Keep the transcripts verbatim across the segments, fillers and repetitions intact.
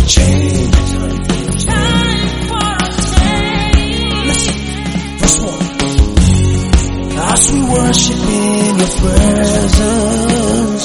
change. Time for a change. Listen, verse one. As we worship in your presence,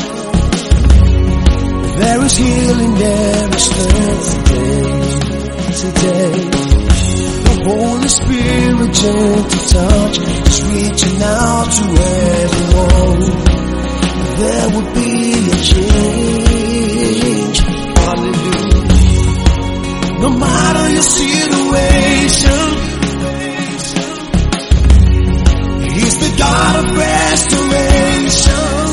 there is healing, there is strength today. Today. Holy Spirit, gentle touch is reaching out to everyone. There will be a change. Hallelujah. No matter your situation, He's the God of restoration.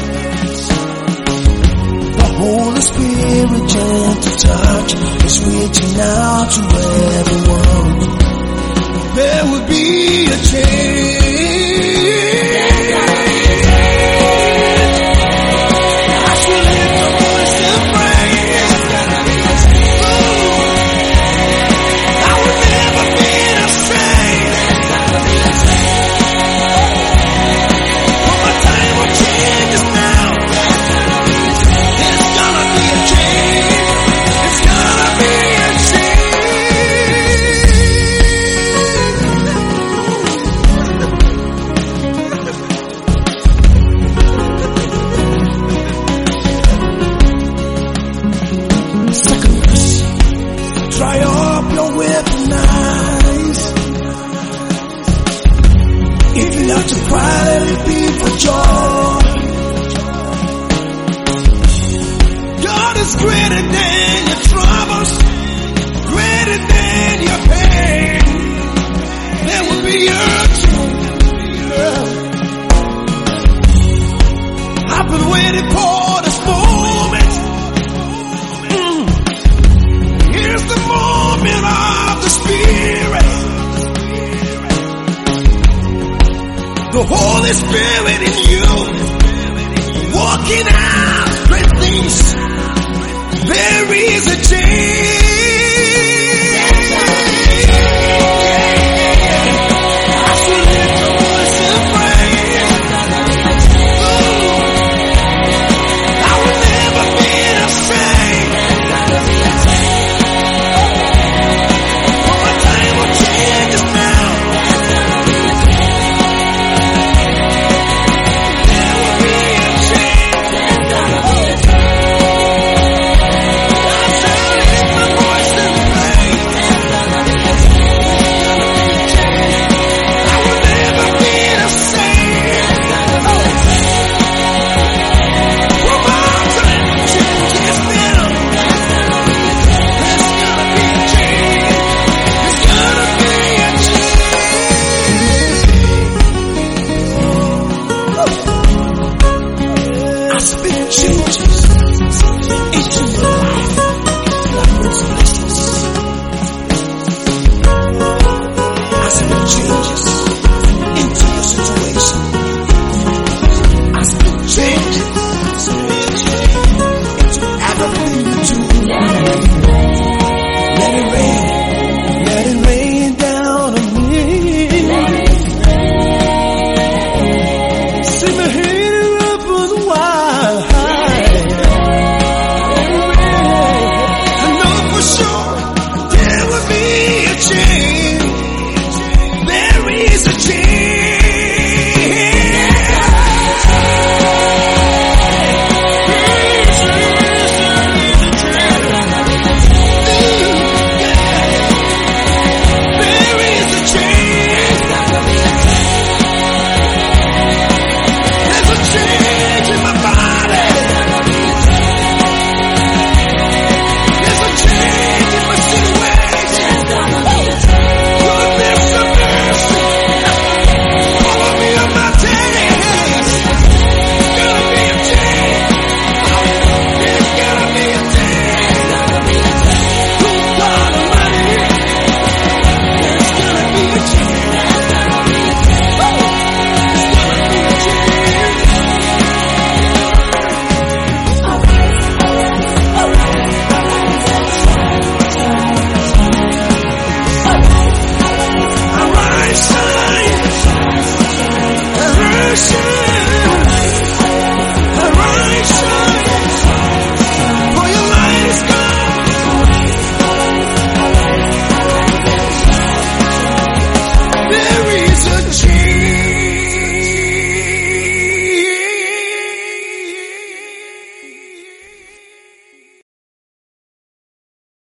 The Holy Spirit, gentle touch is reaching out to everyone. There will be a change. As we lift our voice and praise, I will never be the same. For my time of change is now. It's gonna be a change. It's gonna be a change. Dry up your weeping eyes. If you have to cry, let it be for joy. God is greater than your troubles, greater than your pain. There will be a change. I've been waiting for this moment. Here's the moment of the Spirit. The Holy Spirit in you, walking out great things. There is a change. As we lift our voice and praise, I will never be the same. For my time of change is now. There will be a change. As I lift my voice and praise, I will never be the same. For my time of change is now. There's gonna be a change. There's gonna be a change. I speak change.